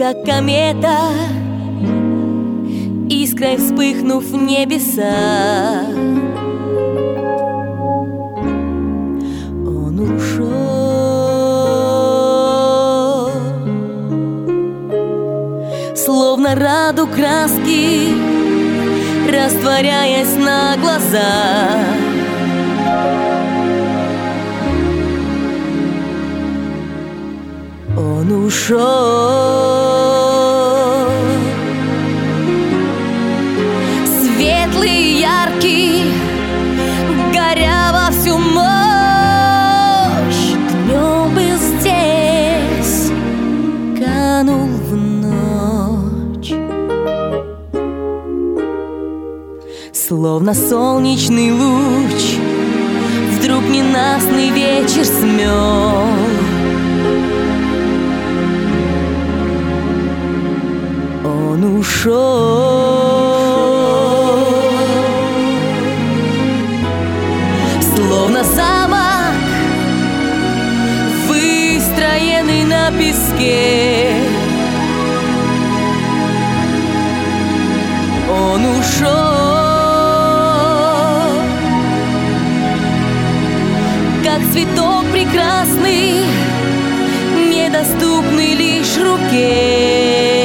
как комета, искрой вспыхнув в небеса. Он ушел, словно радуг краски, растворяясь на глазах. Он ушел, светлый и яркий, горя во всю мощь. Днем был здесь, канул в ночь, словно солнечный луч вдруг ненастный вечер смел. Он ушел, словно замок, выстроенный на песке. Он ушел, как цветок прекрасный, недоступный лишь руке.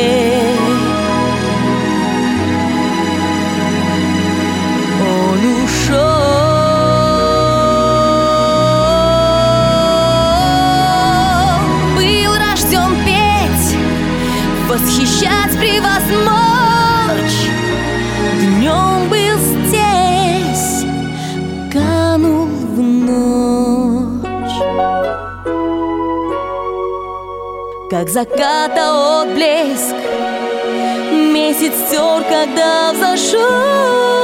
Восхищать, превозмочь. Днем был здесь, канул в ночь, как заката отблеск месяц стер, когда взошел.